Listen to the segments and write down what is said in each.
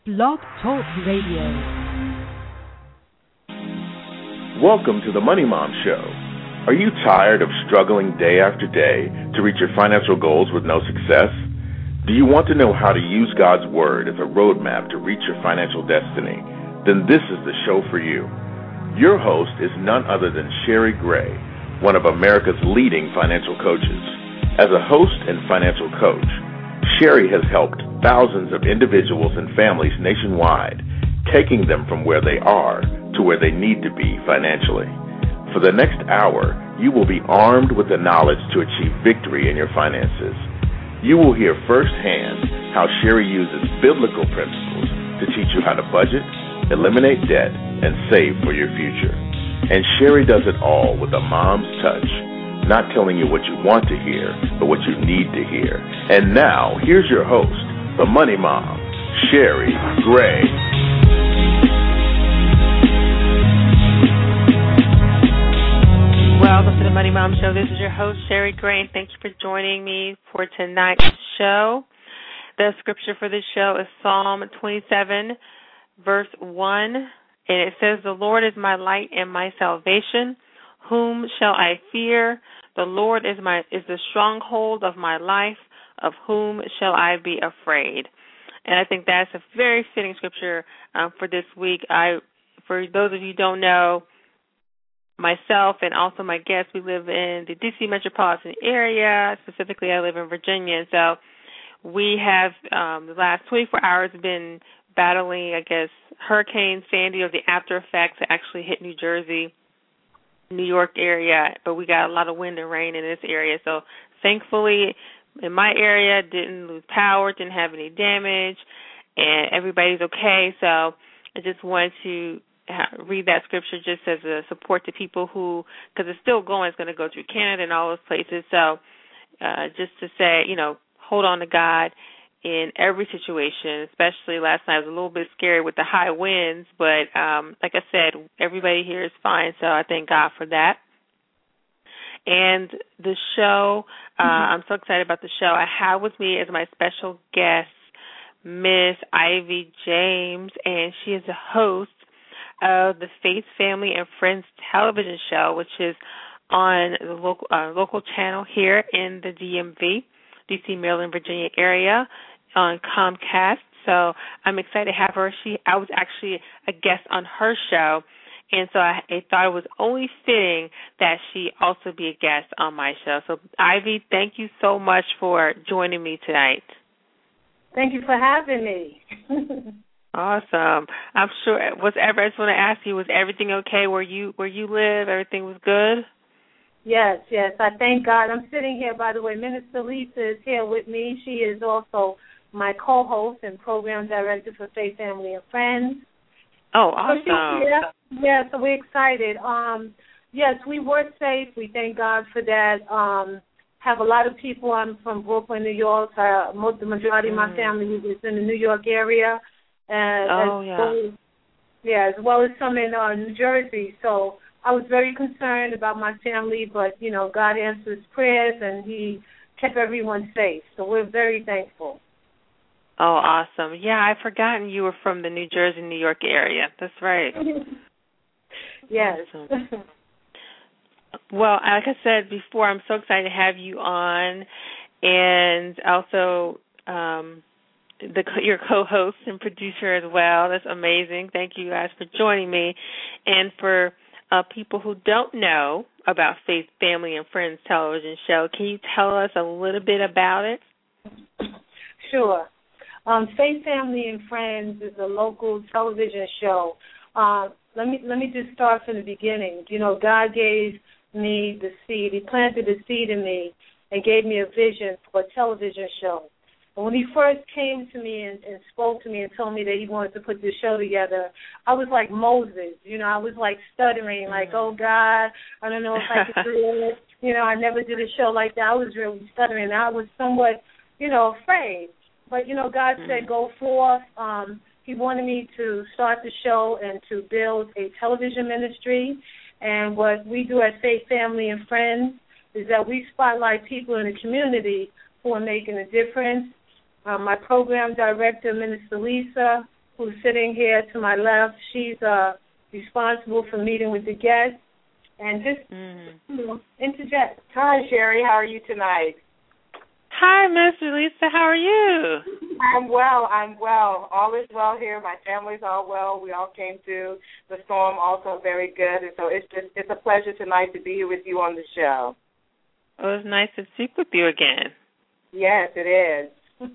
Blog Talk Radio. Welcome to the Money Mom Show. Are you tired of struggling day after day to reach your financial goals with no success? Do you want to know how to use God's Word as a roadmap to reach your financial destiny? Then this is the show for you. Your host is none other than Sherry Gray, one of America's leading financial coaches. As a host and financial coach, Sherry has helped thousands of individuals and families nationwide, taking them from where they are to where they need to be financially. For the next hour, you will be armed with the knowledge to achieve victory in your finances. You will hear firsthand how Sherry uses biblical principles to teach you how to budget, eliminate debt, and save for your future. And Sherry does it all with a mom's touch, not telling you what you want to hear, but what you need to hear. And now, here's your host, the Money Mom, Sherry Gray. Welcome to the Money Mom Show. This is your host, Sherry Gray, and thank you for joining me for tonight's show. The scripture for this show is Psalm 27, verse 1, and it says, "The Lord is my light and my salvation. Whom shall I fear? The Lord is the stronghold of my life. Of whom shall I be afraid?" And I think that's a very fitting scripture for this week. For those of you who don't know, myself and also my guests, we live in the D.C. metropolitan area. Specifically, I live in Virginia. And so we have the last 24 hours been battling, Hurricane Sandy, or the after effects that actually hit New Jersey, New York area, but we got a lot of wind and rain in this area. So thankfully, in my area, didn't lose power, didn't have any damage, and everybody's okay. So I just wanted to read that scripture just as a support to people who, because it's still going, it's going to go through Canada and all those places. So just to say, hold on to God in every situation, especially last night. It was a little bit scary with the high winds, but like I said, everybody here is fine, so I thank God for that. And the show, I'm so excited about the show. I have with me as my special guest, Miss Ivy James, and she is the host of the Faith, Family, and Friends television show, which is on the local channel here in the DMV, D.C., Maryland, Virginia area, on Comcast. So I'm excited to have her. I was actually a guest on her show, and so I thought it was only fitting that she also be a guest on my show. So, Ivy, thank you so much for joining me tonight. Thank you for having me. Awesome. I'm sure. I just want to ask you, was everything okay where you live? Everything was good? Yes. I thank God. I'm sitting here, by the way. Minister Lisa is here with me. She is also my co-host and program director for Faith, Family, and Friends. Oh, awesome. So we're excited. Yes, we were safe. We thank God for that. Have a lot of people. I'm from Brooklyn, New York. The majority of my family is in the New York area. As well as some in New Jersey. So I was very concerned about my family, but, God answers prayers, and He kept everyone safe. So we're very thankful. Oh, awesome. Yeah, I'd forgotten you were from the New Jersey, New York area. That's right. Yes. Awesome. Well, like I said before, I'm so excited to have you on, and also your co-host and producer as well. That's amazing. Thank you guys for joining me. And for people who don't know about Faith, Family, and Friends television show, can you tell us a little bit about it? Sure. Faith, Family, and Friends is a local television show. Let me just start from the beginning. God gave me the seed. He planted the seed in me and gave me a vision for a television show. And when He first came to me and spoke to me and told me that He wanted to put this show together, I was like Moses. I was like stuttering, like, oh, God, I don't know if I could do it. I never did a show like that. I was really stuttering. I was somewhat, afraid. But, God said, go forth. He wanted me to start the show and to build a television ministry. And what we do at Faith, Family, and Friends is that we spotlight people in the community who are making a difference. My program director, Minister Lisa, who's sitting here to my left. She's responsible for meeting with the guests and just interject. Hi, Sherry. How are you tonight? Hi, Miss Lisa. How are you? I'm well. All is well here. My family's all well. We all came through the storm also very good. And so it's a pleasure tonight to be here with you on the show. Well, it's nice to speak with you again. Yes, it is.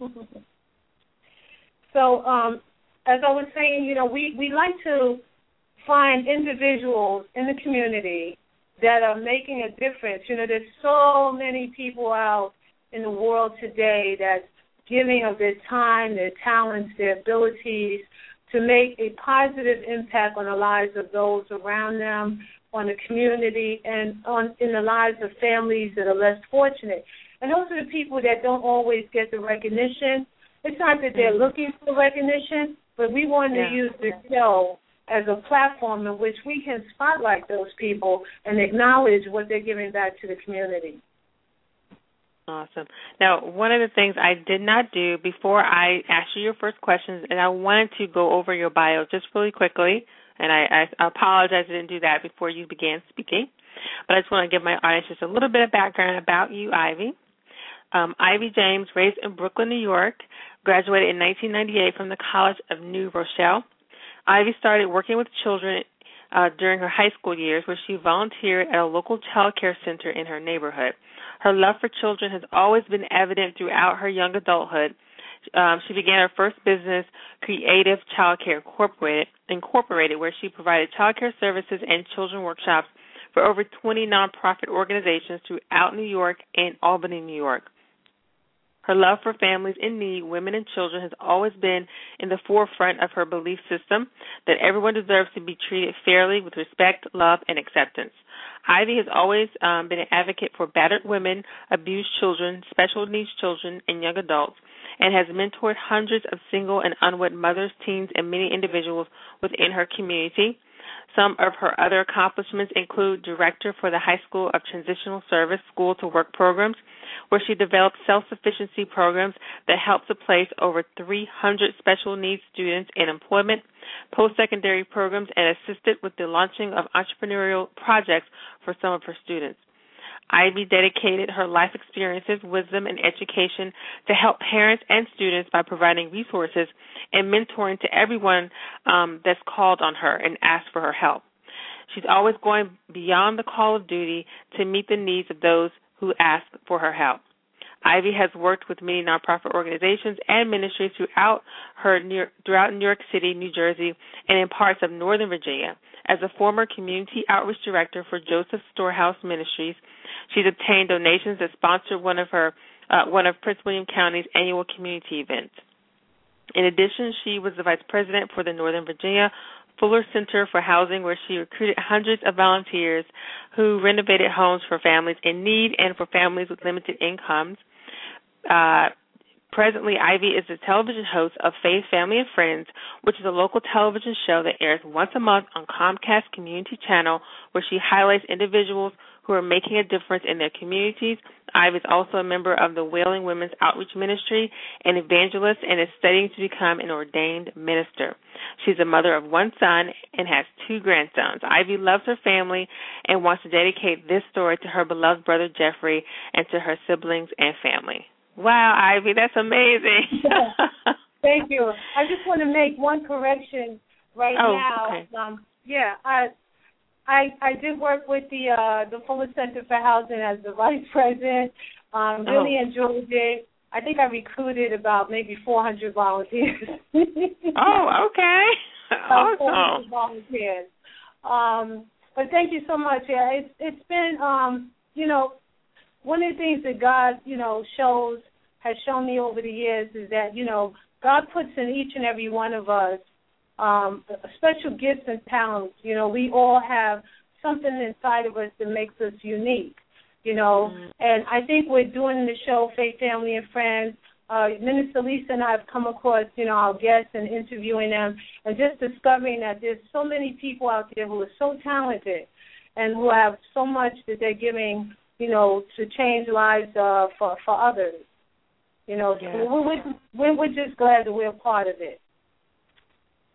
So, as I was saying, we like to find individuals in the community that are making a difference. There's so many people out in the world today that's giving of their time, their talents, their abilities to make a positive impact on the lives of those around them, on the community, and in the lives of families that are less fortunate. And those are the people that don't always get the recognition. It's not that they're looking for recognition, but we want to use the show as a platform in which we can spotlight those people and acknowledge what they're giving back to the community. Awesome. Now, one of the things I did not do before I asked you your first questions, and I wanted to go over your bio just really quickly, and I apologize I didn't do that before you began speaking, but I just want to give my audience just a little bit of background about you, Ivy. Ivy James, raised in Brooklyn, New York, graduated in 1998 from the College of New Rochelle. Ivy started working with children during her high school years, where she volunteered at a local child care center in her neighborhood. Her love for children has always been evident throughout her young adulthood. She began her first business, Creative Child Care Incorporated, where she provided child care services and children workshops for over 20 nonprofit organizations throughout New York and Albany, New York. Her love for families in need, women and children, has always been in the forefront of her belief system that everyone deserves to be treated fairly with respect, love, and acceptance. Ivy has always been an advocate for battered women, abused children, special needs children, and young adults, and has mentored hundreds of single and unwed mothers, teens, and many individuals within her community. Some of her other accomplishments include director for the High School of Transitional Service School to Work programs, where she developed self-sufficiency programs that help to place over 300 special needs students in employment, post-secondary programs, and assisted with the launching of entrepreneurial projects for some of her students. Ivy dedicated her life experiences, wisdom, and education to help parents and students by providing resources and mentoring to everyone that's called on her and asked for her help. She's always going beyond the call of duty to meet the needs of those who ask for her help. Ivy has worked with many nonprofit organizations and ministries throughout New York City, New Jersey, and in parts of Northern Virginia. As a former community outreach director for Joseph Storehouse Ministries, she's obtained donations that sponsored one of Prince William County's annual community events. In addition, she was the vice president for the Northern Virginia Fuller Center for Housing, where she recruited hundreds of volunteers who renovated homes for families in need and for families with limited incomes. Presently, Ivy is the television host of Faith, Family, and Friends, which is a local television show that airs once a month on Comcast Community Channel, where she highlights individuals who are making a difference in their communities. Ivy is also a member of the Wailing Women's Outreach Ministry, an evangelist, and is studying to become an ordained minister. She's a mother of one son and has 2 grandsons. Ivy loves her family and wants to dedicate this story to her beloved brother Jeffrey and to her siblings and family. Wow, Ivy, that's amazing. Thank you. I just want to make one correction now. Okay. I did work with the Fuller Center for Housing as the vice president. Really enjoyed it. I think I recruited about maybe 400 volunteers. Oh, okay. Awesome. 400 volunteers. But thank you so much. Yeah, it's been one of the things that God, has shown me over the years is that, God puts in each and every one of us special gifts and talents. We all have something inside of us that makes us unique, And I think we're doing the show, Faith, Family, and Friends. Minister Lisa and I have come across, our guests and interviewing them and just discovering that there's so many people out there who are so talented and who have so much that they're giving, to change lives for others. We're just glad that we're a part of it.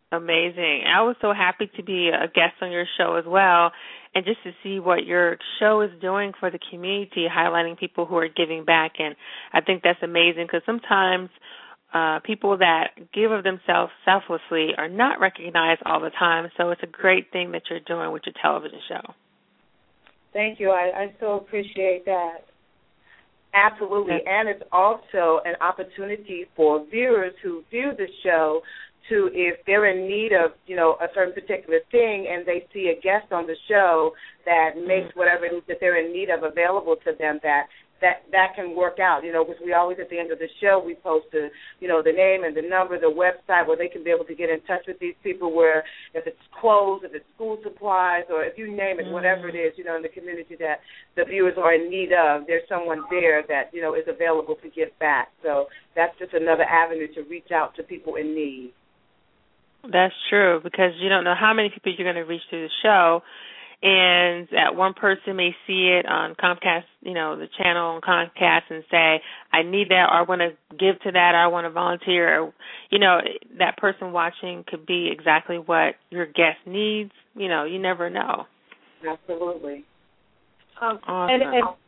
Amazing. I was so happy to be a guest on your show as well, and just to see what your show is doing for the community, highlighting people who are giving back. And I think that's amazing because sometimes people that give of themselves selflessly are not recognized all the time. So it's a great thing that you're doing with your television show. Thank you. I so appreciate that. Absolutely. And it's also an opportunity for viewers who view the show to, if they're in need of, a certain particular thing and they see a guest on the show that makes whatever it is that they're in need of available to them, that can work out, because we always at the end of the show we post the name and the number, the website where they can be able to get in touch with these people, where if it's clothes, if it's school supplies, or if you name it, whatever it is, in the community that the viewers are in need of, there's someone there that, is available to give back. So that's just another avenue to reach out to people in need. That's true, because you don't know how many people you're going to reach through the show, and that one person may see it on Comcast, the channel on Comcast, and say, I need that, or I want to give to that, or I want to volunteer. Or, that person watching could be exactly what your guest needs. You never know. Absolutely. Awesome.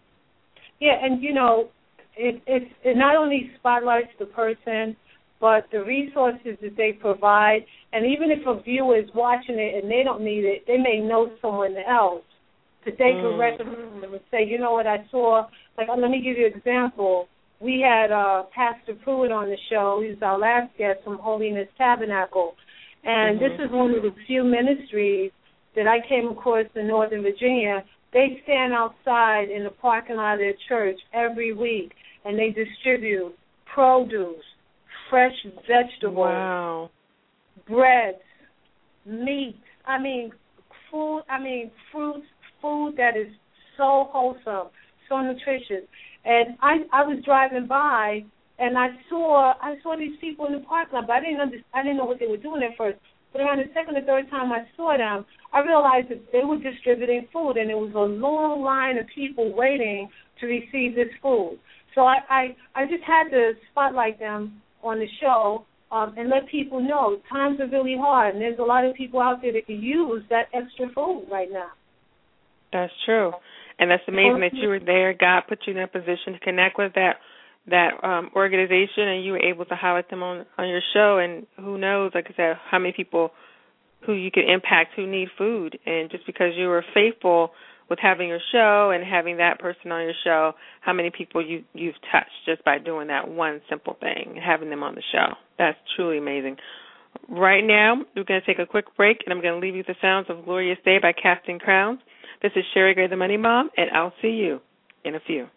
It not only spotlights the person, but the resources that they provide, and even if a viewer is watching it and they don't need it, they may know someone else that they can recommend them and say, you know what, I saw, let me give you an example. We had Pastor Pruitt on the show. He was our last guest from Holiness Tabernacle, and this is one of the few ministries that I came across in Northern Virginia. They stand outside in the parking lot of their church every week, and they distribute produce, fresh vegetables, breads, meat, fruits, food that is so wholesome, so nutritious. And I was driving by, and I saw these people in the parking lot, but I didn't know what they were doing at first. But around the second or third time I saw them, I realized that they were distributing food, and there was a long line of people waiting to receive this food. So I just had to spotlight them on the show and let people know times are really hard, and there's a lot of people out there that can use that extra food right now. That's true, and that's amazing that you were there. God put you in a position to connect with that organization, and you were able to highlight them on your show. And who knows, like I said, how many people who you could impact who need food. And just because you were faithful with having your show and having that person on your show, how many people you've touched just by doing that one simple thing, having them on the show. That's truly amazing. Right now, we're going to take a quick break, and I'm going to leave you with the sounds of Glorious Day by Casting Crowns. This is Sherry Gray, the Money Mom, and I'll see you in a few.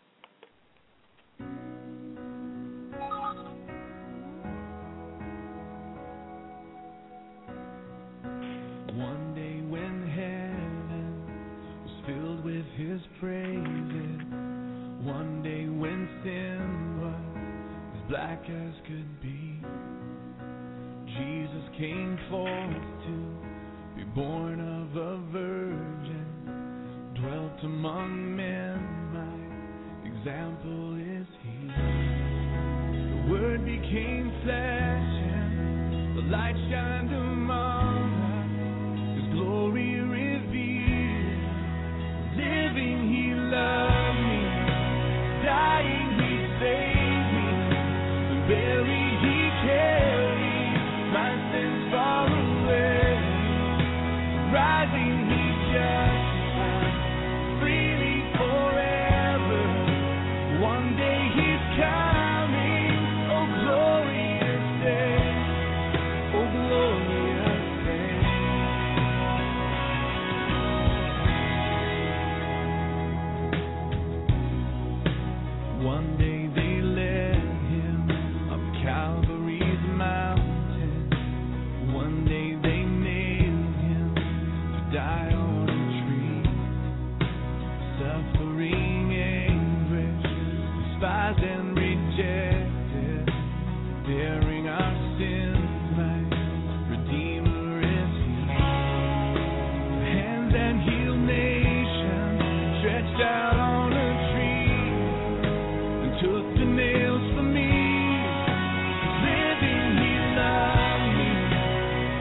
One day when heaven was filled with his praises, one day when sin was as black as could be, Jesus came forth to be born of a virgin, dwelt among men, my example is he. The Word became flesh and the light shined among us, his glory revealed. Living he loved me, dying he saved me, the buried he carried my sins far away, rising he justified freely forever. One day he's coming, oh glorious day, oh glorious day. One day they led him up Calvary's mountain. One day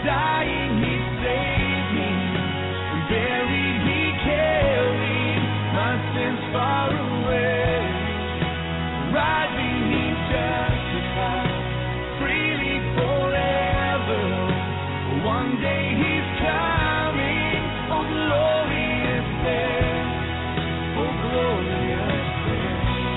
Dying, he saved me. Buried, he carried my sins far away. Rising, he justified. Freely forever. One day he's coming. Oh, glorious day. Oh, glorious day.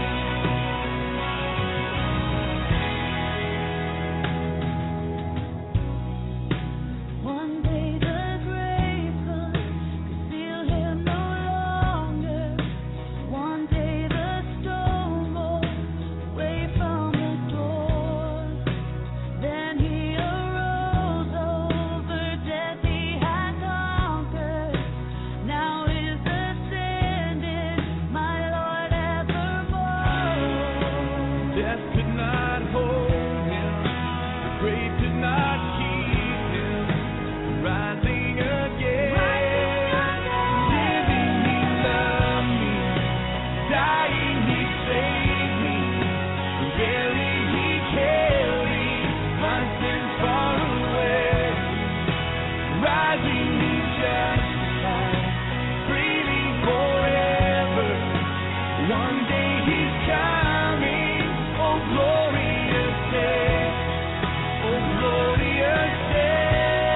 One day the grave could conceal him no longer. One day the stone rolled away from the door. Then he arose over death he had conquered. Now is ascended, my Lord evermore. Death could not hold him. The grave could not keep him. Rising again. Living, he loved me. Dying, he saved me. Buried, he carried my sins far away. Rising, he justified. Freely forever. One day he's coming. Oh, glorious day. Oh, glorious day.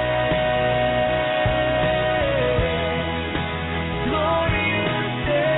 Glorious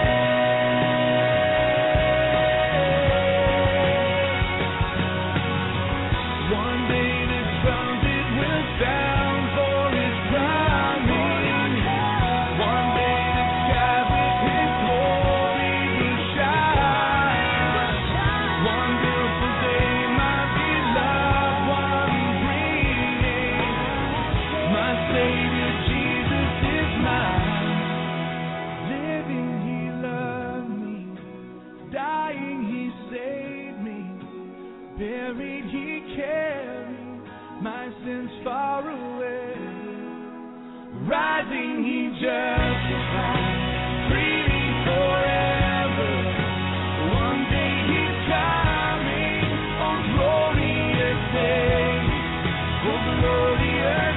day. One day the trumpet will sound for his coming. One day the sky with his glory will shine. One beautiful day, my beloved one bringing. My Savior Jesus is mine. Living, he loved me. Dying, he saved me. Buried, he carried my sins far away. Rising, he justified. Freely forever. One day he's coming. Oh, glorious day. Oh, glorious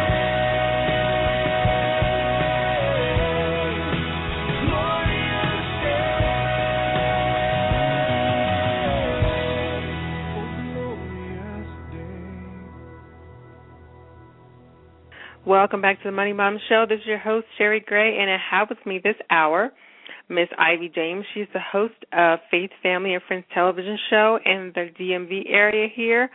day. Glorious day. Oh, glorious day. Welcome back to the Money Mom Show. This is your host, Sherry Gray, and I have with me this hour Miss Ivy James. She's the host of Faith, Family, and Friends television show in the DMV area here.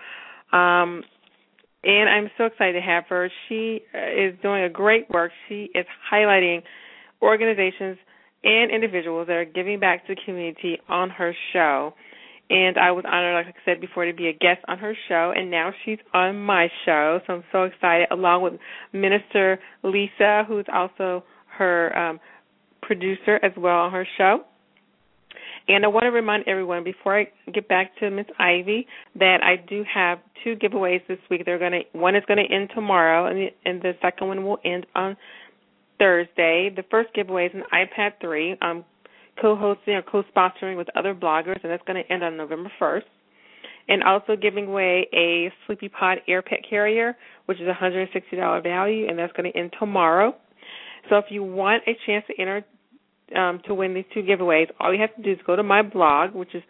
And I'm so excited to have her. She is doing a great work. She is highlighting organizations and individuals that are giving back to the community on her show. And I was honored, like I said before, to be a guest on her show, and now she's on my show. So I'm so excited, along with Minister Lisa, who's also her producer as well on her show. And I want to remind everyone, before I get back to Miss Ivy, that I do have two giveaways this week. One is going to end tomorrow, and the second one will end on Thursday. The first giveaway is an iPad 3. I'm co-hosting or co-sponsoring with other bloggers, and that's going to end on November 1st. And also giving away a SleepyPod Air Pet Carrier, which is a $160 value, and that's going to end tomorrow. So if you want a chance to enter to win these two giveaways, all you have to do is go to my blog, which is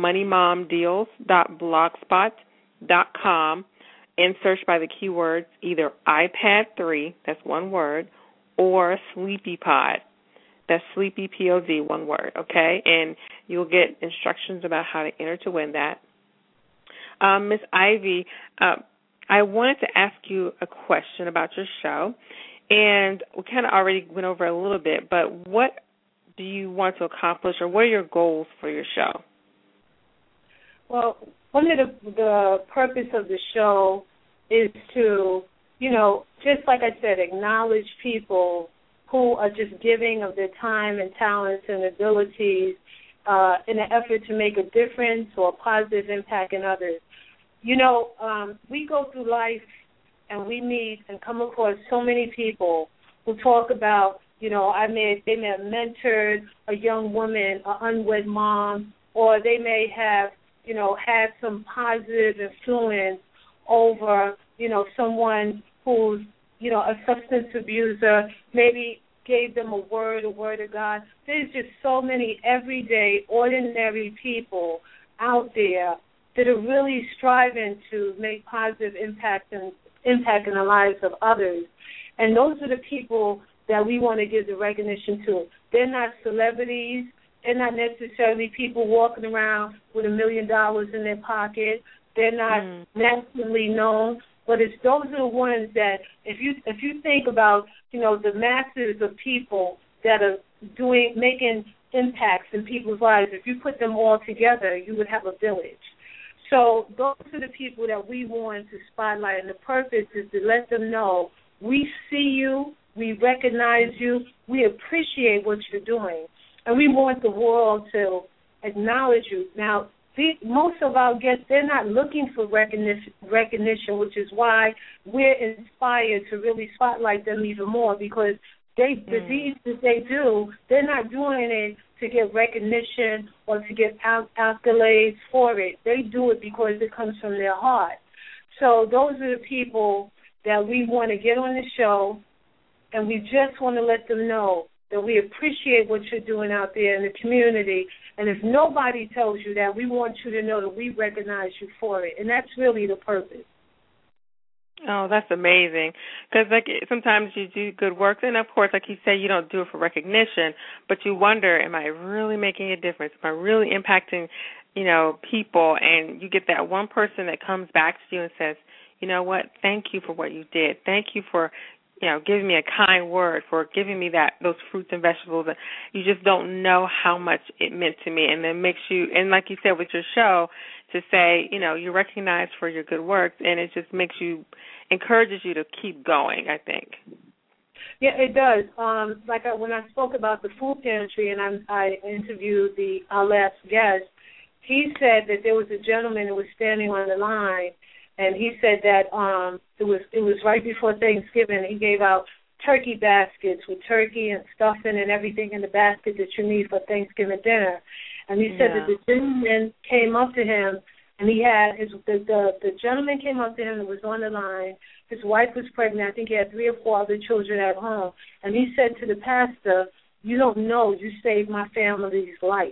themoneymomdeals.blogspot.com, and search by the keywords either iPad 3, that's one word, or SleepyPod. That's Sleepy, P-O-D, one word, okay? And you'll get instructions about how to enter to win that. Miss Ivy, I wanted to ask you a question about your show, and we kind of already went over it a little bit, but what do you want to accomplish, or what are your goals for your show? Well, one of the purpose of the show is to, just like I said, acknowledge people who are just giving of their time and talents and abilities in an effort to make a difference or a positive impact in others. We go through life and we meet and come across so many people who talk about, they may have mentored a young woman, an unwed mom, or they may have, had some positive influence over, someone who's, a substance abuser, maybe gave them a word of God. There's just so many everyday, ordinary people out there that are really striving to make positive impact in the lives of others. And those are the people that we want to give the recognition to. They're not celebrities. They're not necessarily people walking around with $1 million in their pocket. They're not nationally known. But those are the ones that, if you think about, the masses of people that are making impacts in people's lives, if you put them all together, you would have a village. So those are the people that we want to spotlight, and the purpose is to let them know we see you, we recognize you, we appreciate what you're doing, and we want the world to acknowledge you. Now, most of our guests, they're not looking for recognition, which is why we're inspired to really spotlight them even more, because the deeds that they do, they're not doing it to get recognition or to get accolades for it. They do it because it comes from their heart. So those are the people that we want to get on the show, and we just want to let them know that we appreciate what you're doing out there in the community. And if nobody tells you that, we want you to know that we recognize you for it. And that's really the purpose. Oh, that's amazing. Because sometimes you do good work, and of course, like you say, you don't do it for recognition, but you wonder, am I really making a difference? Am I really impacting, people? And you get that one person that comes back to you and says, you know what, thank you for what you did. Thank you for giving me a kind word, for giving me those fruits and vegetables. You just don't know how much it meant to me. And it makes you, and like you said with your show, to say, you're recognized for your good work, and it just encourages you to keep going, I think. Yeah, it does. When I spoke about the food pantry and I interviewed our last guest, he said that there was a gentleman who was standing on the line, and he said that it was right before Thanksgiving. He gave out turkey baskets with turkey and stuffing and everything in the basket that you need for Thanksgiving dinner. And he said that the gentleman came up to him, and he had the gentleman came up to him and was on the line. His wife was pregnant. I think he had 3 or 4 other children at home. And he said to the pastor, "You don't know, you saved my family's life."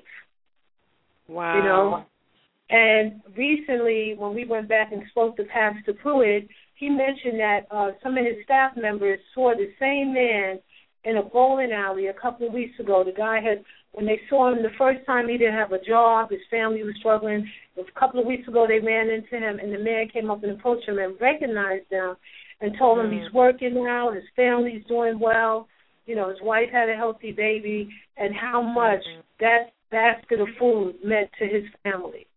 Wow. And recently, when we went back and spoke to Pastor Pruitt, he mentioned that some of his staff members saw the same man in a bowling alley a couple of weeks ago. The guy when they saw him the first time, he didn't have a job. His family was struggling. A couple of weeks ago, they ran into him, and the man came up and approached him and recognized him and told him he's working now, his family's doing well. His wife had a healthy baby, and how much that basket of food meant to his family.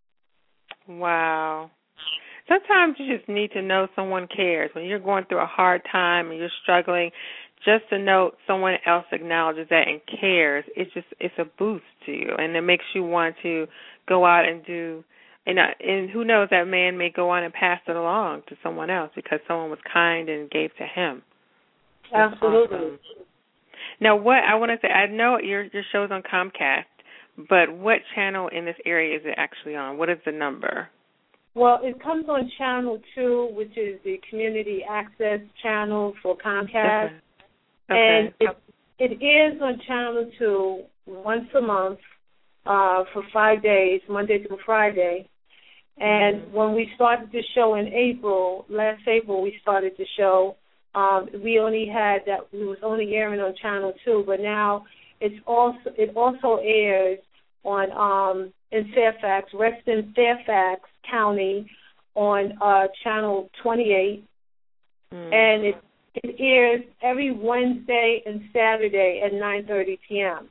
Wow. Sometimes you just need to know someone cares. When you're going through a hard time and you're struggling, just to know someone else acknowledges that and cares, it's a boost to you, and it makes you want to go out and do, and who knows, that man may go on and pass it along to someone else because someone was kind and gave to him. That's absolutely. Awesome. Now, what I want to say, I know your show's on Comcast, but what channel in this area is it actually on? What is the number? Well, it comes on Channel 2, which is the community access channel for Comcast. Okay. And it is on Channel 2 once a month for 5 days, Monday through Friday. And when we started the show in last April, we started the show. We only had that, it was only airing on Channel 2, but now it also airs on in Fairfax, Reston, Fairfax County, on Channel 28, and it airs every Wednesday and Saturday at 9:30 p.m.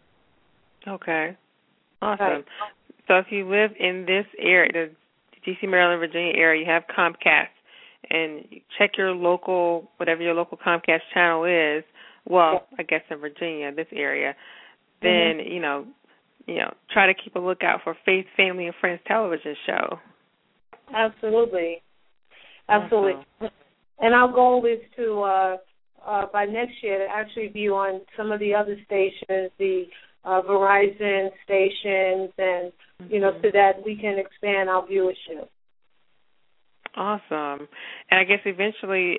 Okay, awesome. Right. So if you live in this area, the D.C., Maryland, Virginia area, you have Comcast, and you check your local, whatever your local Comcast channel is. Well, I guess in Virginia, this area, then try to keep a lookout for Faith, Family, and Friends television show. Absolutely. Awesome. And our goal is to, by next year, to actually be on some of the other stations, the Verizon stations, and, so that we can expand our viewership. Awesome. And I guess eventually,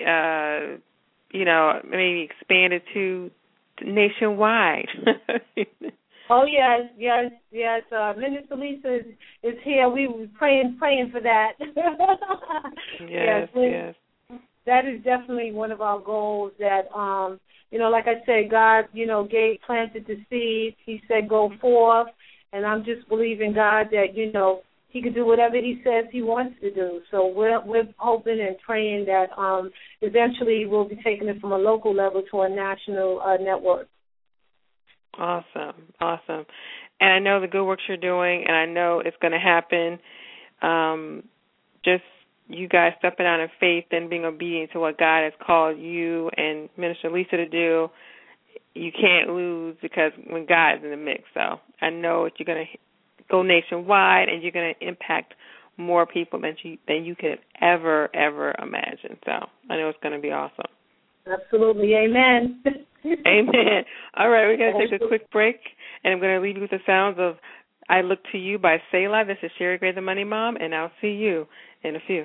maybe expand it to nationwide. Oh, yes. Minister Lisa is here. We were praying for that. Yes. That is definitely one of our goals that, like I said, God, planted the seed. He said, go forth. And I'm just believing God that, He could do whatever He says He wants to do. So we're hoping and praying that eventually we'll be taking it from a local level to a national network. Awesome. And I know the good work you're doing, and I know it's going to happen. Just you guys stepping out in faith and being obedient to what God has called you and Minister Lisa to do. You can't lose because when God is in the mix. So I know that you're going to go nationwide and you're going to impact more people than you could ever imagine. So I know it's going to be awesome. Absolutely. Amen. Amen. All right, we're going to take a quick break, and I'm going to leave you with the sounds of I Look to You by Selah. This is Sherry Gray, the Money Mom, and I'll see you in a few.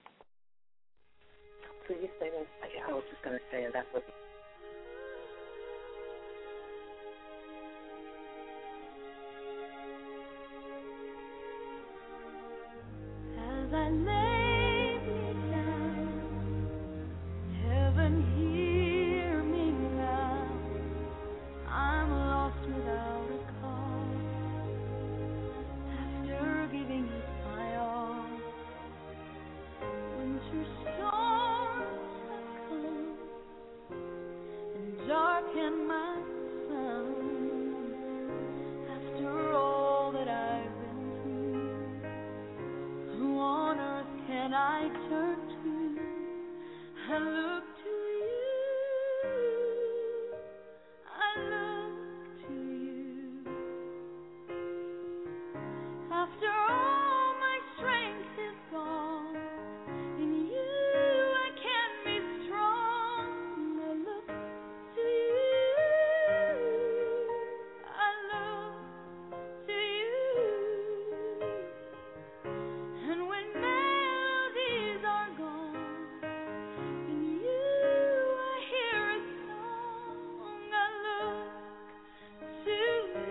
So you say that? I was just going to say that's what. As I lay me down, heaven hear me now. I'm lost without a cause. After giving it my all, winter storms have come and darkened my sun. After all that I've been through, who on earth can I turn to? I look to you. I look to you. After all my strength is gone, in you I can be strong. I look to you. I look to you. And when melodies are gone, in you I hear a song. I look to you.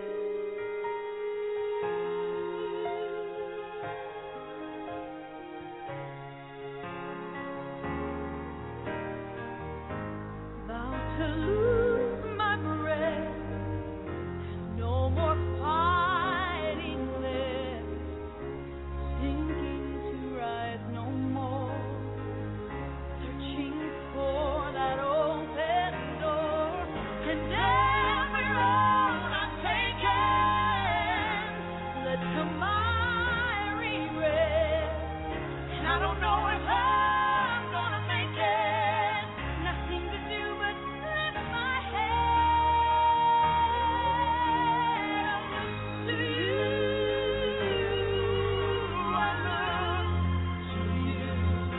About to lose my breath, no more fighting left, sinking to rise no more, searching for that open door, and every road I've taken led to my regret, and I don't know if I'm gonna make it. Nothing to do but lift my head. I look to you. I look to you.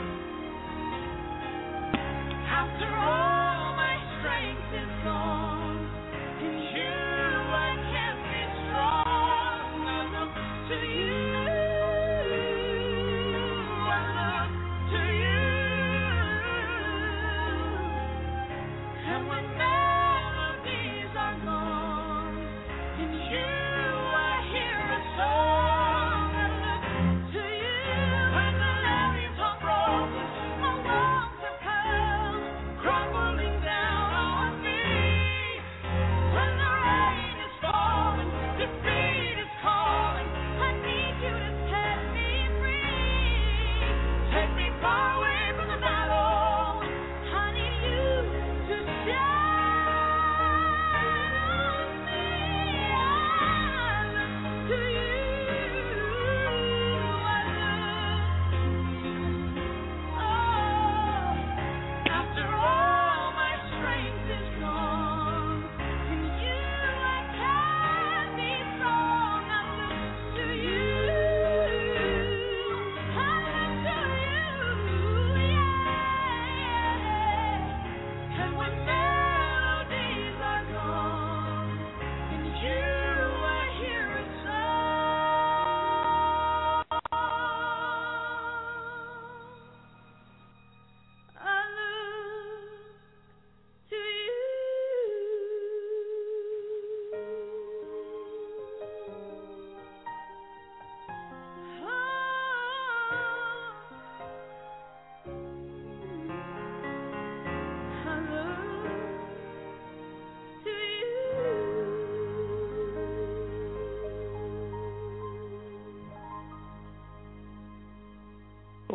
After all my strength is gone, in you I can be strong. I look to you. I look to you. And when melodies are gone, in you I hear a song. I look to you. When the levees are broken, my walls are held.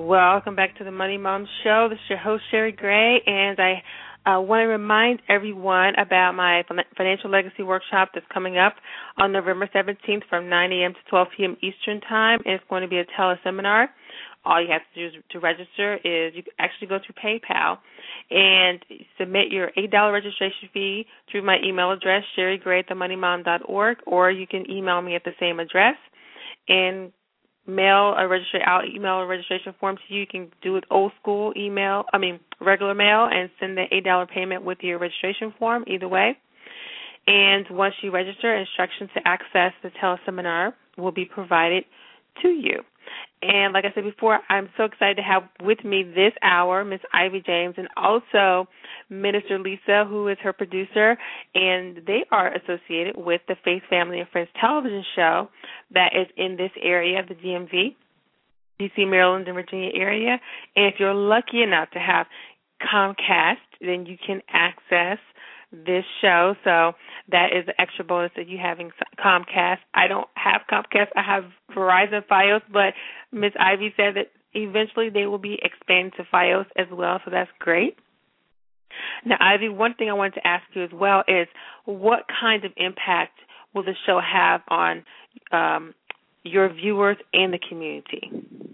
Welcome back to the Money Mom Show. This is your host, Sherry Gray, and I want to remind everyone about my Financial Legacy Workshop that's coming up on November 17th from 9 a.m. to 12 p.m. Eastern Time, and it's going to be a teleseminar. All you have to do to register is you actually go to PayPal and submit your $8 registration fee through my email address, sherrygray@themoneymom.org, or you can email me at the same address and email a registration form to you. You can do it old school regular mail, and send the $8 payment with your registration form, either way. And once you register, instructions to access the teleseminar will be provided to you. And like I said before, I'm so excited to have with me this hour Miss Ivy James and also Minister Lisa, who is her producer, and they are associated with the Faith, Family, and Friends television show that is in this area of the DMV, D.C., Maryland, and Virginia area. And if you're lucky enough to have Comcast, then you can access this show. So that is an extra bonus that you having Comcast. I don't have Comcast. I have Verizon Fios, but Ms. Ivy said that eventually they will be expanding to Fios as well, so that's great. Now, Ivy, one thing I wanted to ask you as well is what kind of impact will the show have on your viewers and the community?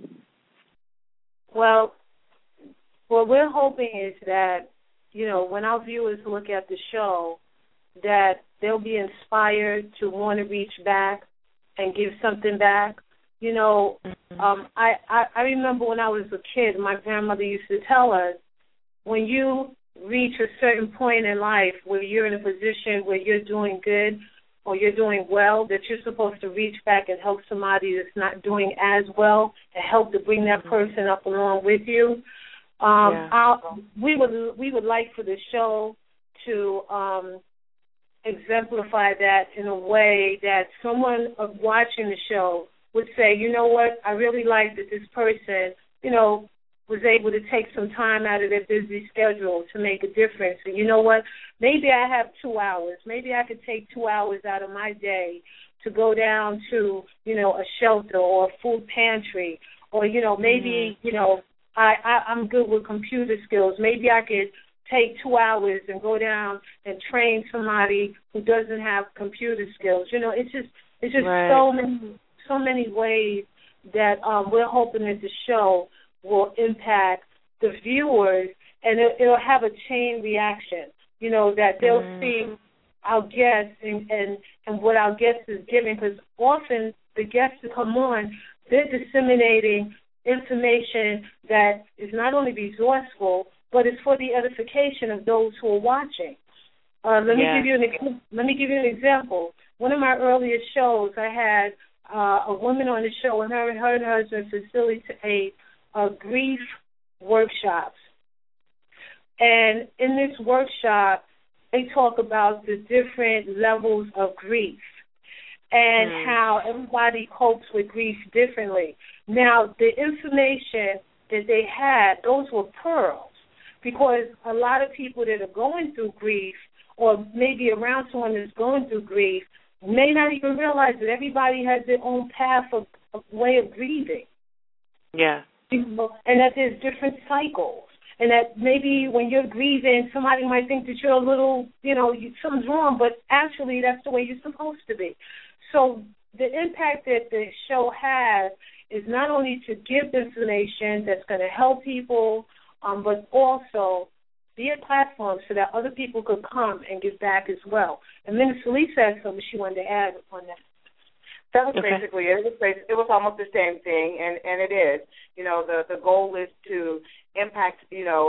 Well, what we're hoping is that, when our viewers look at the show, that they'll be inspired to want to reach back and give something back. I remember when I was a kid, my grandmother used to tell us, when you reach a certain point in life where you're in a position where you're doing good or you're doing well, that you're supposed to reach back and help somebody that's not doing as well and help to bring that person up along with you. We would like for the show to exemplify that in a way that someone watching the show would say, you know what, I really like that this person, was able to take some time out of their busy schedule to make a difference. And you know what, maybe I have 2 hours. Maybe I could take 2 hours out of my day to go down to, a shelter or a food pantry, or, maybe, I'm good with computer skills. Maybe I could take 2 hours and go down and train somebody who doesn't have computer skills. It's just right. so many ways that we're hoping that the show will impact the viewers, and it'll have a chain reaction. That they'll see our guests and what our guest is giving, because often the guests who come on, they're disseminating information that is not only resourceful, but it's for the edification of those who are watching. Let me give you an example. One of my earliest shows, I had a woman on the show, and her and her husband facilitate grief workshops. And in this workshop, they talk about the different levels of grief and how everybody copes with grief differently. Now, the information that they had, those were pearls, because a lot of people that are going through grief, or maybe around someone that's going through grief, may not even realize that everybody has their own path of way of grieving. Yeah. And that there's different cycles. And that maybe when you're grieving, somebody might think that you're a little, something's wrong, but actually that's the way you're supposed to be. So the impact that the show has is not only to give information that's going to help people, but also be a platform so that other people could come and give back as well. And Minister Lisa had something she wanted to add on that. That was basically it. It was almost the same thing, and it is. The goal is to impact,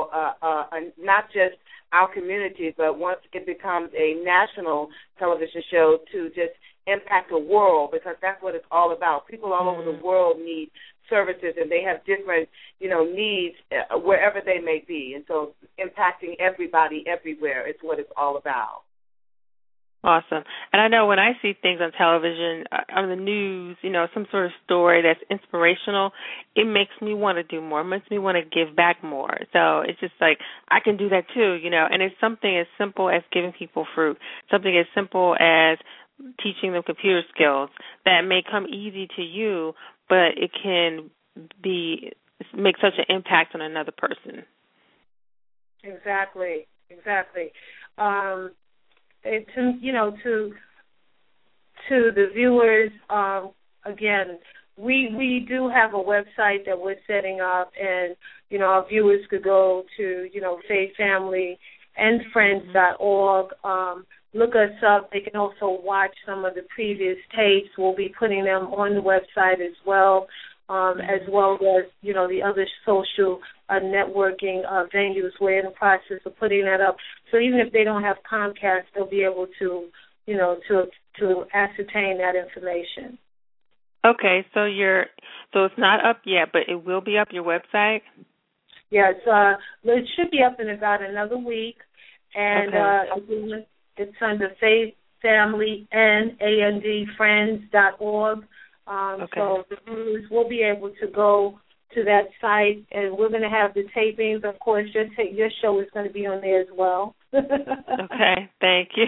not just our community, but once it becomes a national television show, to just impact the world, because that's what it's all about. People all over the world need services, and they have different, needs wherever they may be. And so impacting everybody everywhere is what it's all about. Awesome. And I know when I see things on television, on the news, some sort of story that's inspirational, it makes me want to do more. It makes me want to give back more. So it's just like, I can do that too, and it's something as simple as giving people fruit, something as simple as teaching them computer skills that may come easy to you, but it can be make such an impact on another person. Exactly. To the viewers, again, we do have a website that we're setting up, and our viewers could go to faithfamilyandfriends.org. Look us up. They can also watch some of the previous tapes. We'll be putting them on the website as well as the other social networking venues. We're in the process of putting that up. So even if they don't have Comcast, they'll be able to ascertain that information. Okay, so it's not up yet, but it will be up, your website? Yes, it should be up in about another week, and it's under Faith Family and Friends.org. So the viewers will be able to go to that site, and we're going to have the tapings. Of course, your show is going to be on there as well. Okay, thank you.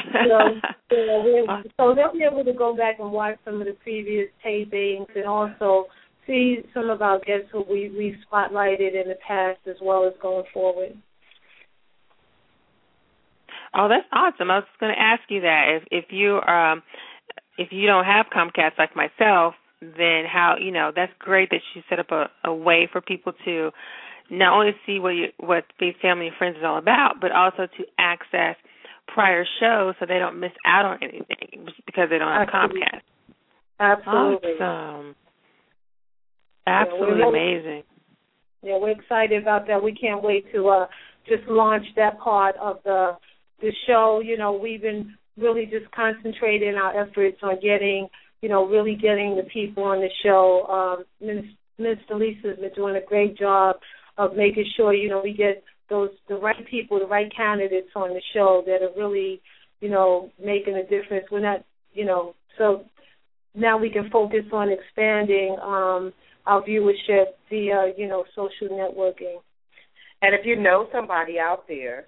So they'll be able to go back and watch some of the previous tapings and also see some of our guests who we've spotlighted in the past as well as going forward. Oh, that's awesome. I was going to ask you that. If you don't have Comcast like myself, then how, that's great that you set up a way for people to not only see what Faith Family and Friends is all about, but also to access prior shows so they don't miss out on anything because they don't have Comcast. Absolutely. Awesome. Absolutely amazing. Yeah, we're excited about that. We can't wait to just launch that part of the show. We've been really just concentrating our efforts on getting the people on the show. Minister Lisa's been doing a great job of making sure, we get the right people, the right candidates on the show that are really, making a difference. We're not, so now we can focus on expanding our viewership via, social networking. And if you know somebody out there,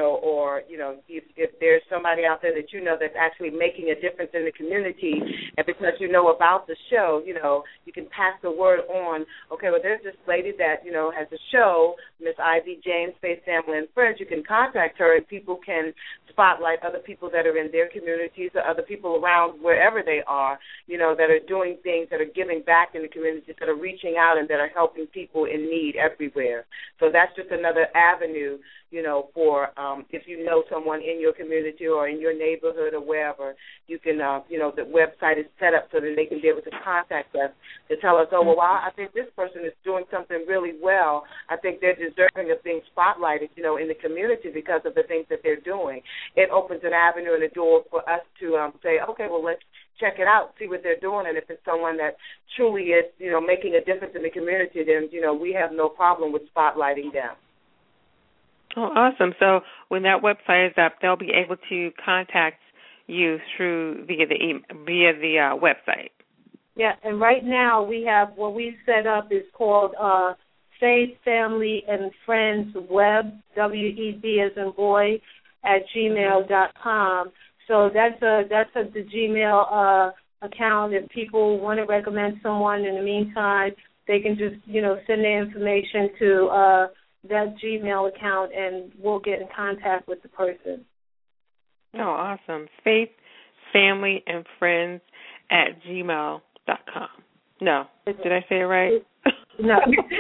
if there's somebody out there that that's actually making a difference in the community, and because you know about the show, you can pass the word on. Okay, well, there's this lady that, has a show, Miss Ivy James, Faith Family and Friends. You can contact her, and people can spotlight other people that are in their communities or other people around wherever they are, that are doing things, that are giving back in the communities, that are reaching out and that are helping people in need everywhere. So that's just another avenue, for if you know someone in your community or in your neighborhood or wherever, you can, the website is set up so that they can be able to contact us to tell us, I think this person is doing something really well. I think they're deserving of being spotlighted, in the community because of the things that they're doing. It opens an avenue and a door for us to say, okay, well, let's check it out, see what they're doing, and if it's someone that truly is, making a difference in the community, then, we have no problem with spotlighting them. Oh, awesome. So when that website is up, they'll be able to contact you via the website. Yeah, and right now we have what we've set up is called Faith Family and Friends Web, WEB as in boy, at gmail.com. So that's the Gmail account. If people want to recommend someone in the meantime, they can just, send their information to that Gmail account, and we'll get in contact with the person. Oh, awesome. Faith, Family, and Friends at gmail.com. No. Did I say it right? No.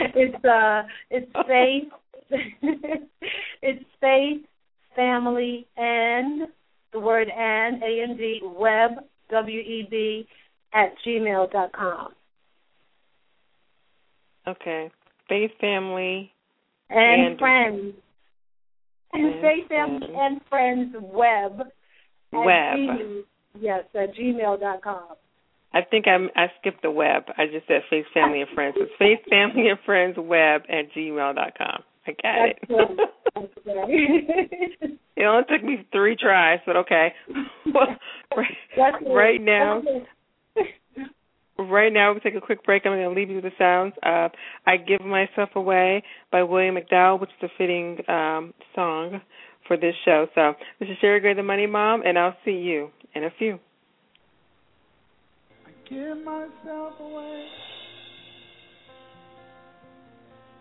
It's Faith. It's Faith, Family, and the word and, A-N-D, web, W-E-B, at gmail.com. Okay. Faith, Family, and Friends. And Faith Family and Friends Web. Yes, at gmail.com. I think I skipped the web. I just said Faith Family and Friends. It's Faith Family and Friends Web at gmail.com. I got it. It only took me 3 tries, but okay. Right now, we'll take a quick break. I'm going to leave you with the sounds of I Give Myself Away by William McDowell, which is a fitting song for this show. So this is Sherry Gray, the Money Mom, and I'll see you in a few. I give myself away.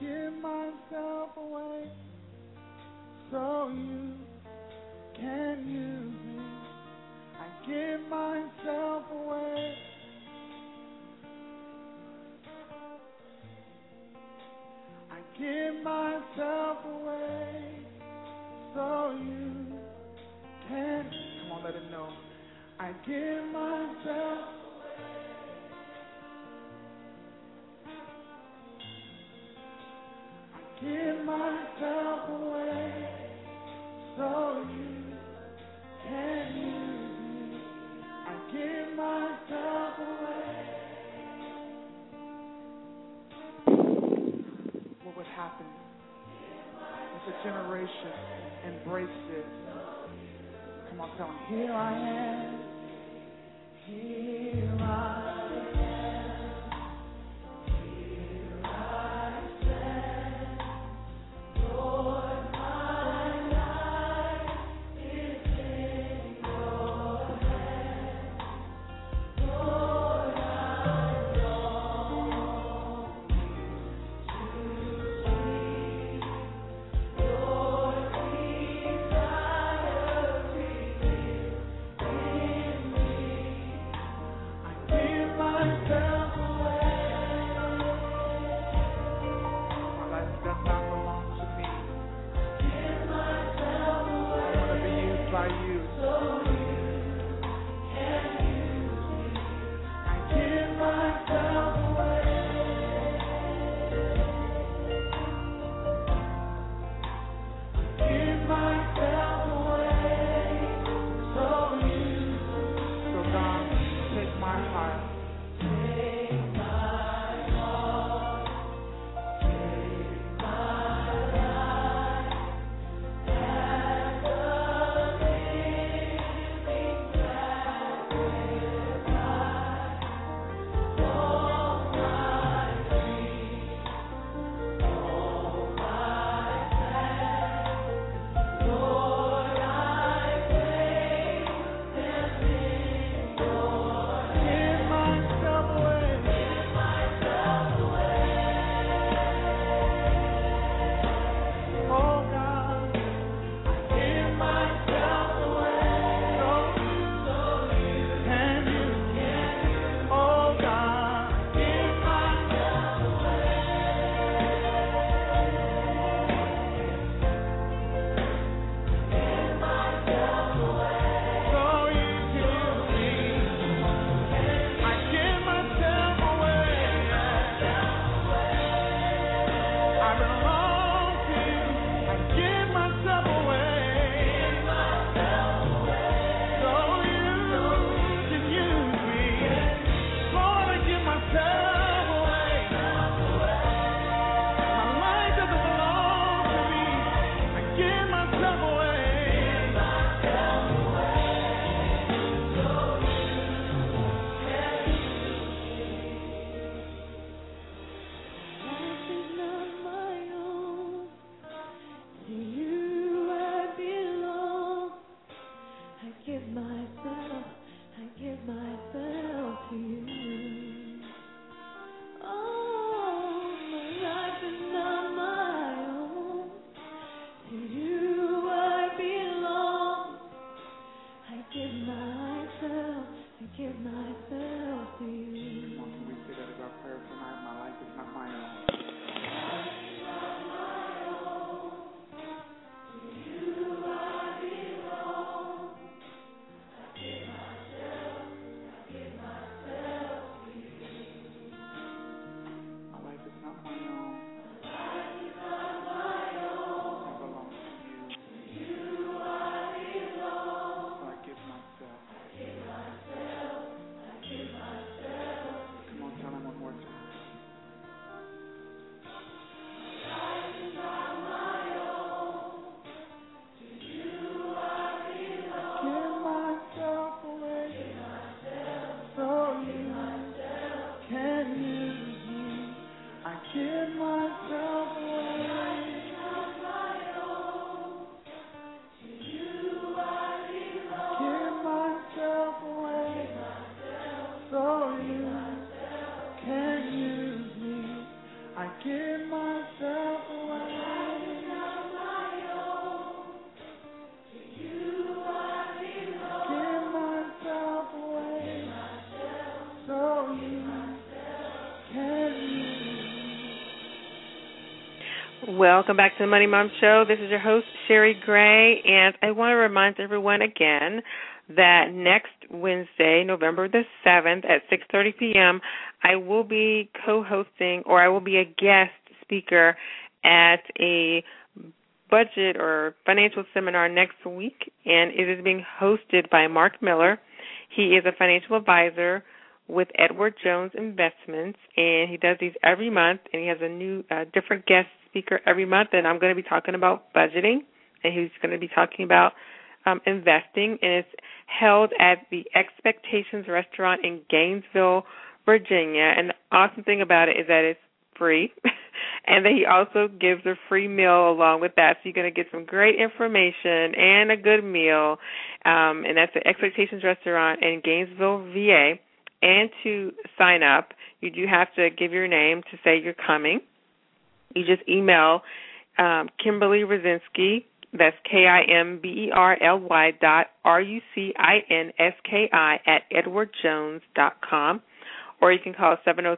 give myself away so you can use me. I give myself away. I give myself away so you can. Come on, let him know. I give myself. Give myself away so you can use me. I give myself away. What would happen if a generation embraced it? Come on, tell them, here I am. Here I am. Give Welcome back to the Money Mom Show. This is your host, Sherry Gray, and I want to remind everyone again that next Wednesday, November the 7th at 6:30 p.m., I will be co-hosting, or I will be a guest speaker at a budget or financial seminar next week, and it is being hosted by Mark Miller. He is a financial advisor with Edward Jones Investments, and he does these every month, and he has a new different guest speaker every month, and I'm going to be talking about budgeting, and he's going to be talking about investing, and it's held at the Expectations Restaurant in Gainesville, Virginia, and the awesome thing about it is that it's free, and then he also gives a free meal along with that, so you're going to get some great information and a good meal, and that's the Expectations Restaurant in Gainesville, VA. And to sign up, you do have to give your name to say you're coming. You just email Kimberly Rucinski, that's KIMBERLY.RUCINSKI @edwardjones.com, or you can call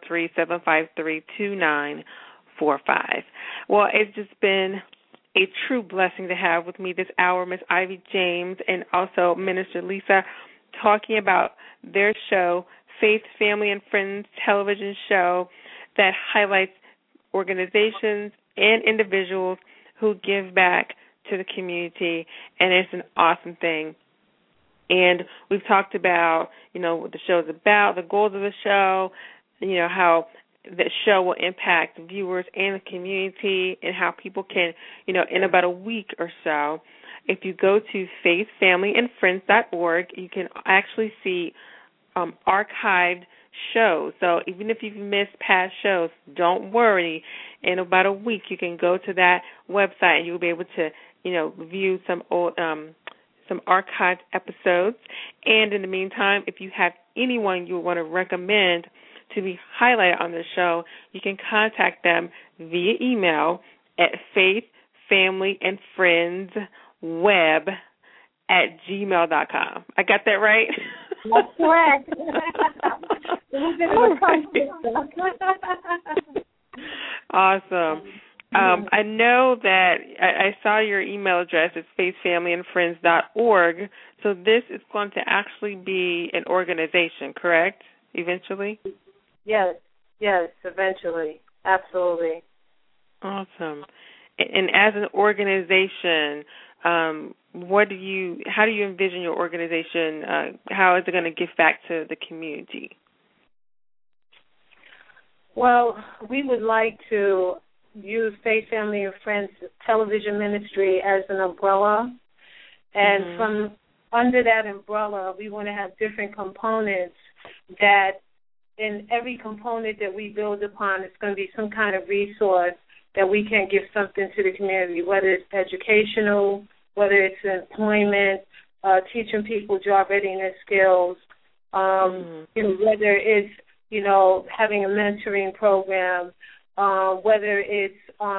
703-753-2945. Well, it's just been a true blessing to have with me this hour Miss Ivy James and also Minister Lisa talking about their show, Faith, Family, and Friends television show that highlights organizations and individuals who give back to the community, and it's an awesome thing. And we've talked about, what the show is about, the goals of the show, how the show will impact viewers and the community, and how people can, in about a week or so, if you go to faithfamilyandfriends.org, you can actually see archived shows. So even if you've missed past shows, don't worry. In about a week, you can go to that website and you'll be able to, view some old, some archived episodes. And in the meantime, if you have anyone you want to recommend to be highlighted on the show, you can contact them via email at faithfamilyandfriendsweb@gmail.com. I got that right? That's correct. Awesome. I know that I saw your email address. It's faithfamilyandfriends.org. So this is going to actually be an organization, correct, eventually? Yes, eventually. Absolutely. Awesome. And as an organization, how do you envision your organization? How is it going to give back to the community? Well, we would like to use Faith, Family, and Friends television ministry as an umbrella. And from under that umbrella, we want to have different components that in every component that we build upon, it's going to be some kind of resource that we can give something to the community, whether it's educational, whether it's employment, teaching people job readiness skills, whether it's, having a mentoring program, whether it's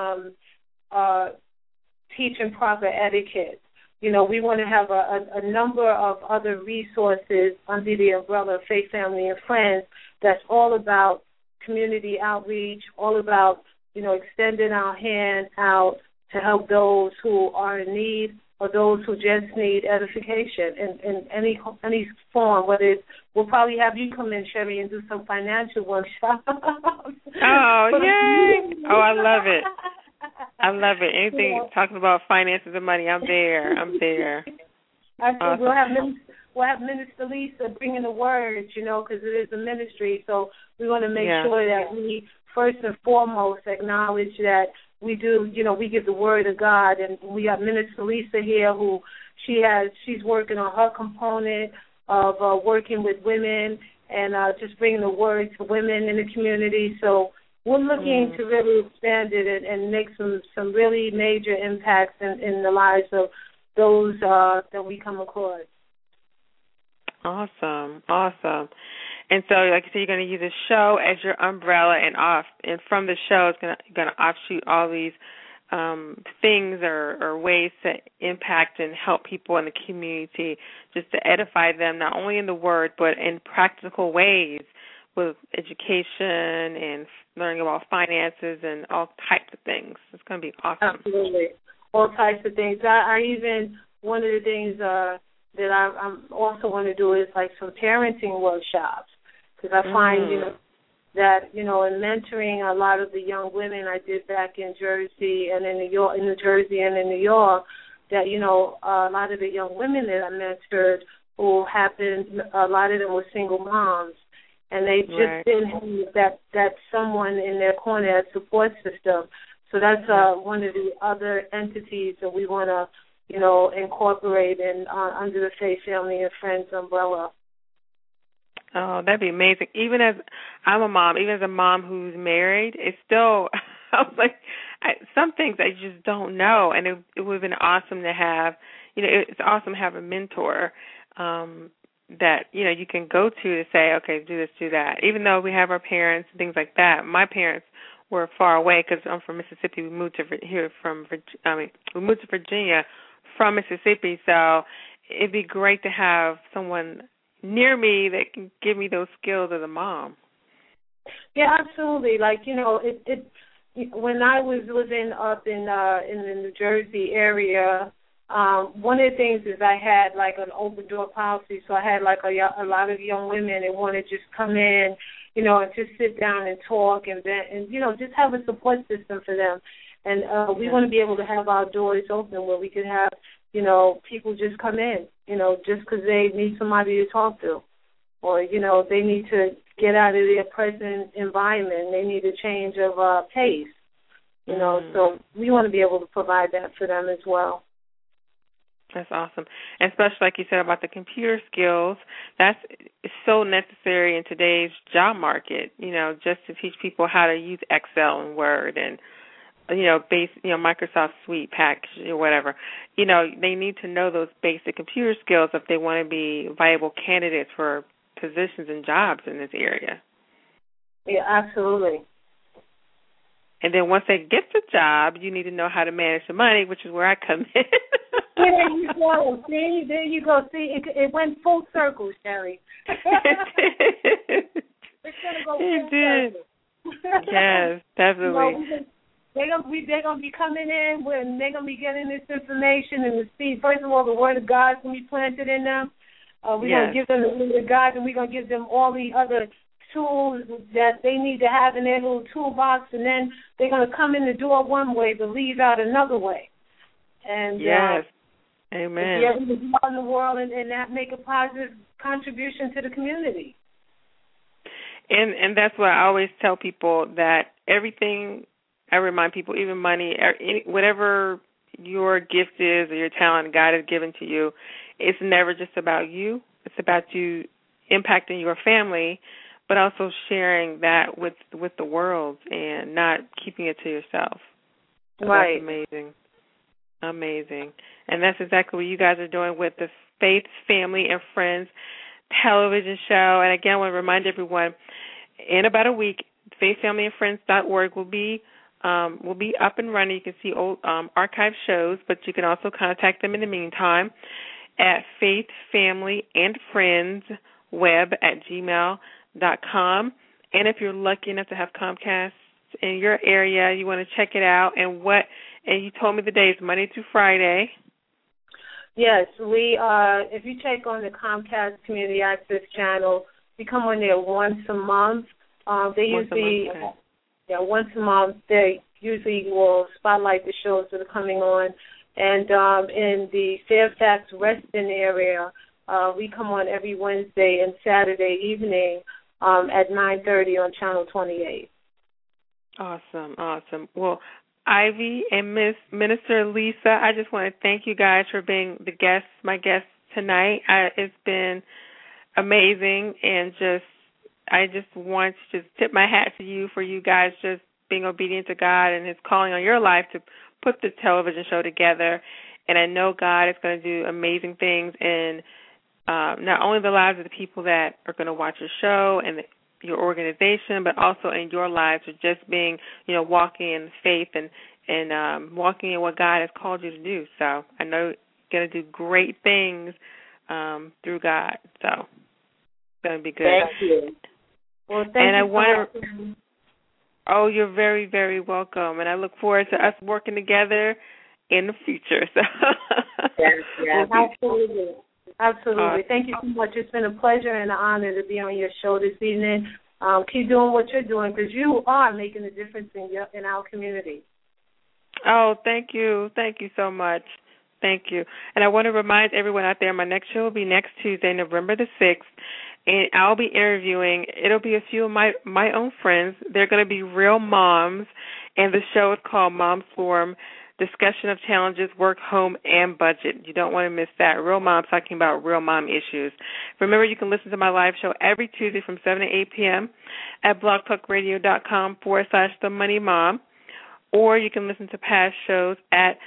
teaching proper etiquette. We want to have a number of other resources under the umbrella of Faith, Family, and Friends that's all about community outreach, all about, extending our hand out to help those who are in need or those who just need edification in any form, whether it's, we'll probably have you come in, Sherry, and do some financial workshops. Oh, yay. Oh, I love it. I love it. Anything talking about finances and money, I'm there. Awesome. We'll have Minister Lisa bringing the words, because it is a ministry. So we want to make sure that we first and foremost acknowledge that we do, we give the word of God, and we have Minister Lisa here who she's working on her component of working with women and just bringing the word to women in the community. So we're looking to really expand it and make some really major impacts in the lives of those that we come across. Awesome. And so, like you said, you're going to use a show as your umbrella, and from the show, it's going to offshoot all these things or ways to impact and help people in the community, just to edify them, not only in the word, but in practical ways, with education and learning about finances and all types of things. It's going to be awesome. Absolutely. All types of things. I even, one of the things that I also want to do is like some parenting workshops, because I find, that, in mentoring a lot of the young women I did back in Jersey and in New Jersey and in New York, that, a lot of the young women that I mentored who happened, a lot of them were single moms, and they just didn't have that someone in their corner, that support system. So that's one of the other entities that we want to, incorporate in under the Faith, Family, and Friends umbrella. Oh, that'd be amazing. Even as I'm a mom, even as a mom who's married, it's still, I'm like, some things I just don't know, and it would have been awesome to have, it's awesome to have a mentor that, you can go to say, okay, do this, do that. Even though we have our parents and things like that, my parents were far away because I'm from Mississippi. We moved to Virginia from Mississippi, so it'd be great to have someone near me that can give me those skills as a mom. Yeah, absolutely. Like, when I was living up in the New Jersey area, one of the things is I had like an open door policy, so I had like a lot of young women that want to just come in, and just sit down and talk and vent and, just have a support system for them. And we want to be able to have our doors open where we can have, people just come in, just because they need somebody to talk to, or, they need to get out of their present environment. They need a change of pace, so we want to be able to provide that for them as well. That's awesome. And especially like you said about the computer skills, that's so necessary in today's job market, just to teach people how to use Excel and Word and, Microsoft Suite package or whatever. They need to know those basic computer skills if they want to be viable candidates for positions and jobs in this area. Yeah, absolutely. And then once they get the job, you need to know how to manage the money, which is where I come in. There you go. See, there you go. See, it went full circle, Sherry. It's going to go full circle. Yes, definitely. They're gonna be coming in when they're gonna be getting this information and the seed. First of all, the word of God's gonna be planted in them. We're gonna give them the word of God, and we're gonna give them all the other tools that they need to have in their little toolbox, and then they're gonna come in the door one way but leave out another way. And yes, amen. Yeah, we can go in the world and that make a positive contribution to the community. And that's why I always tell people that everything. I remind people, even money, whatever your gift is or your talent God has given to you, it's never just about you. It's about you impacting your family, but also sharing that with the world and not keeping it to yourself. So right. That's amazing. Amazing. And that's exactly what you guys are doing with the Faith, Family, and Friends television show. And again, I want to remind everyone, in about a week, faithfamilyandfriends.org will be up and running. You can see old archive shows, but you can also contact them in the meantime at faithfamilyandfriendsweb@gmail.com. And if you're lucky enough to have Comcast in your area, you want to check it out. And you told me the days, Monday through Friday. Yes, we if you check on the Comcast Community Access channel, we come on there once a month. Once a month, they usually will spotlight the shows that are coming on. And in the Fairfax Reston area, we come on every Wednesday and Saturday evening at 9:30 on Channel 28. Awesome. Well, Ivy and Miss Minister Lisa, I just want to thank you guys for being my guests tonight. It's been amazing, and I just want to just tip my hat to you for you guys just being obedient to God and His calling on your life to put the television show together. And I know God is going to do amazing things in not only the lives of the people that are going to watch your show and your organization, but also in your lives of just being, walking in faith and walking in what God has called you to do. So I know you're going to do great things through God. So it's going to be good. Thank you. Well, thank you. Oh, you're very, very welcome. And I look forward to us working together in the future. So yes. Absolutely. Thank you so much. It's been a pleasure and an honor to be on your show this evening. Keep doing what you're doing because you are making a difference in our community. Oh, thank you. Thank you so much. Thank you. And I want to remind everyone out there, my next show will be next Tuesday, November the 6th, and I'll be interviewing, it'll be a few of my own friends. They're going to be real moms, and the show is called Moms Forum, Discussion of Challenges, Work, Home, and Budget. You don't want to miss that. Real moms talking about real mom issues. Remember, you can listen to my live show every Tuesday from 7 to 8 p.m. at blogtalkradio.com/The Money Mom, or you can listen to past shows at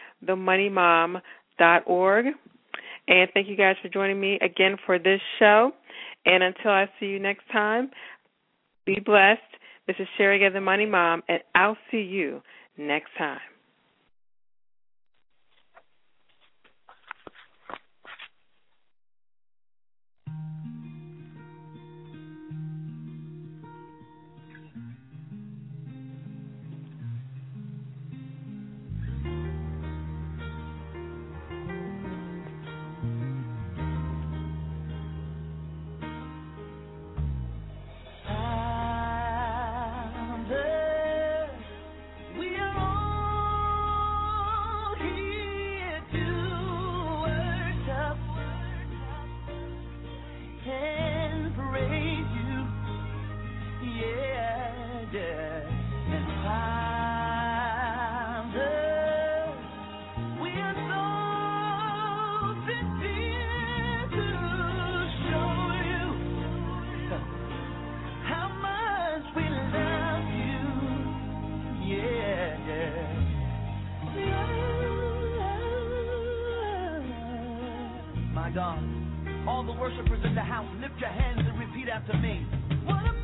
themoneymom.org. And thank you guys for joining me again for this show. And until I see you next time, be blessed. This is Sherry Gay, the Money Mom, and I'll see you next time. All the worshipers in the house, lift your hands and repeat after me. What